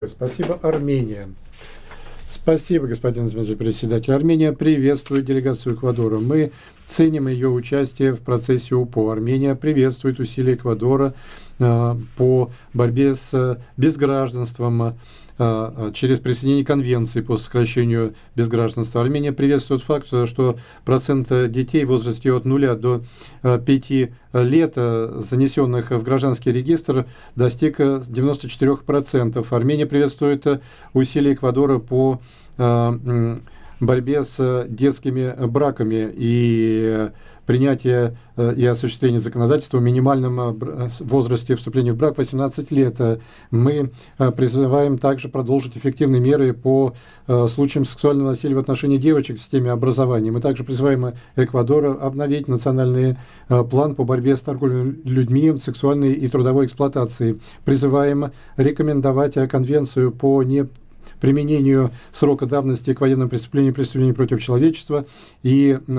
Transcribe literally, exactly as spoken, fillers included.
Спасибо, Армения. Спасибо, господин заместитель-председатель. Армения приветствует делегацию Эквадора. Мы ценим ее участие в процессе УПО. Армения приветствует усилия Эквадора э, по борьбе с безгражданством э, через присоединение конвенции по сокращению безгражданства. Армения приветствует факт, что процент детей в возрасте от нуля до пяти лет, занесенных в гражданский регистр, достиг девяноста четырёх процентов. Армения приветствует усилия Эквадора по борьбе с детскими браками и принятие и осуществление законодательства в минимальном возрасте вступления в брак восемнадцать лет. Мы призываем также продолжить эффективные меры по случаям сексуального насилия в отношении девочек в системе образования. Мы также призываем Эквадор обновить национальный план по борьбе с торговлей людьми, сексуальной и трудовой эксплуатацией. Призываем рекомендовать конвенцию по не применению срока давности к военным преступлениям и преступлениям против человечества и